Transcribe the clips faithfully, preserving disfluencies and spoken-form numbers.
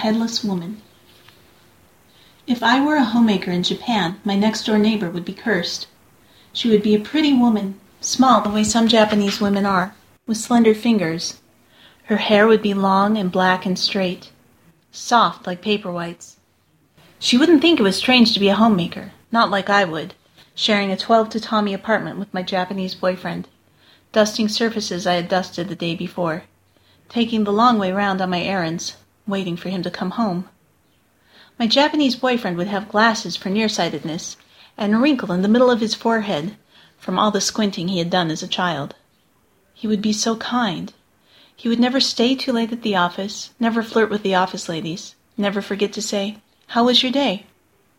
headless woman. If I were a homemaker in Japan, my next-door neighbor would be cursed. She would be a pretty woman, small the way some Japanese women are, with slender fingers. Her hair would be long and black and straight, soft like paper whites. She wouldn't think it was strange to be a homemaker, not like I would, sharing a twelve-tatami apartment with my Japanese boyfriend, dusting surfaces I had dusted the day before, taking the long way round on my errands, waiting for him to come home. My Japanese boyfriend would have glasses for nearsightedness and a wrinkle in the middle of his forehead from all the squinting he had done as a child. He would be so kind. He would never stay too late at the office, never flirt with the office ladies, never forget to say, "How was your day?"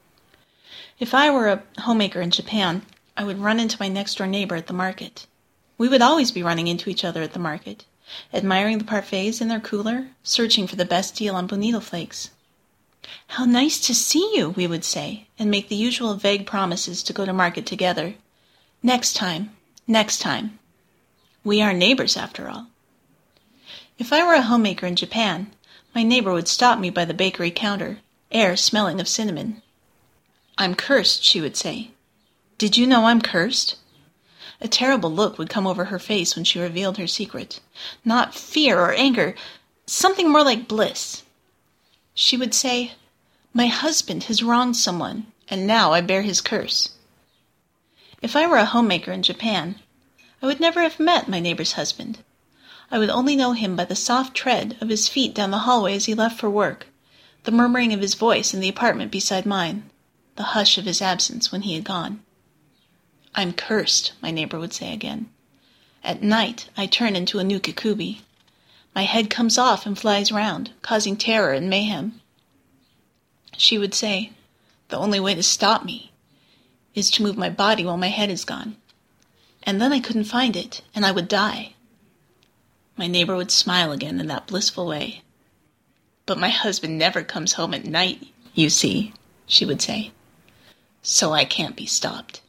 If I were a homemaker in Japan, I would run into my next-door neighbor at the market. We would always be running into each other at the market, admiring the parfaits in their cooler, searching for the best deal on bonito flakes. "How nice to see you," we would say, and make the usual vague promises to go to market together. Next time, next time. We are neighbors, after all. If I were a homemaker in Japan, my neighbor would stop me by the bakery counter, air smelling of cinnamon. "I'm cursed," she would say. "Did you know I'm cursed?" A terrible look would come over her face when she revealed her secret. Not fear or anger, something more like bliss. She would say, "My husband has wronged someone, and now I bear his curse." If I were a homemaker in Japan, I would never have met my neighbor's husband. I would only know him by the soft tread of his feet down the hallway as he left for work, the murmuring of his voice in the apartment beside mine, the hush of his absence when he had gone. "I'm cursed," my neighbor would say again. "At night, I turn into a new kikubi. My head comes off and flies round, causing terror and mayhem." She would say, "The only way to stop me is to move my body while my head is gone. And then I couldn't find it, and I would die." My neighbor would smile again in that blissful way. "But my husband never comes home at night, you see," she would say. "So I can't be stopped."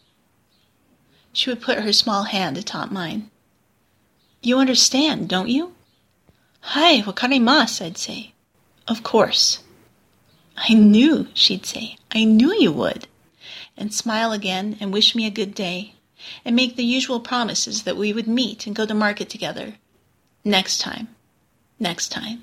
She would put her small hand atop mine. "You understand, don't you?" "Hai, wakarimasu," I'd say. "Of course." "I knew," she'd say. "I knew you would." And smile again and wish me a good day, and make the usual promises that we would meet and go to market together. Next time. Next time.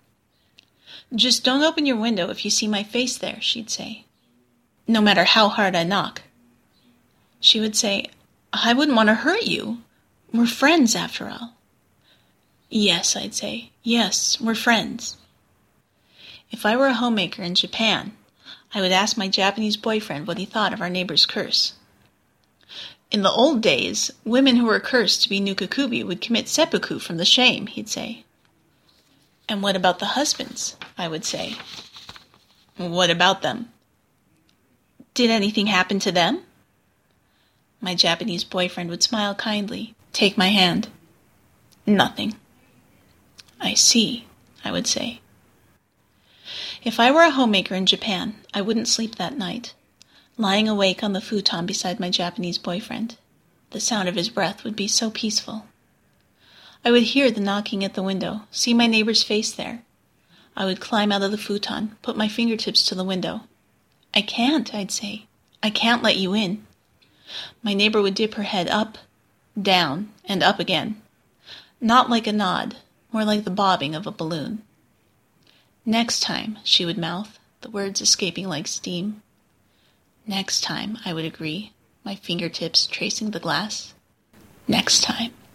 "Just don't open your window if you see my face there," she'd say. "No matter how hard I knock." She would say, "I wouldn't want to hurt you. We're friends, after all." "Yes," I'd say. "Yes, we're friends." If I were a homemaker in Japan, I would ask my Japanese boyfriend what he thought of our neighbor's curse. "In the old days, women who were cursed to be nukakubi would commit seppuku from the shame," he'd say. "And what about the husbands?" I would say. "What about them?" "Did anything happen to them?" My Japanese boyfriend would smile kindly, take my hand. "Nothing." "I see," I would say. If I were a homemaker in Japan, I wouldn't sleep that night, lying awake on the futon beside my Japanese boyfriend. The sound of his breath would be so peaceful. I would hear the knocking at the window, see my neighbor's face there. I would climb out of the futon, put my fingertips to the window. "I can't," I'd say. "I can't let you in." My neighbor would dip her head up, down, and up again. Not like a nod, more like the bobbing of a balloon. "Next time," she would mouth, the words escaping like steam. "Next time," I would agree, my fingertips tracing the glass. "Next time."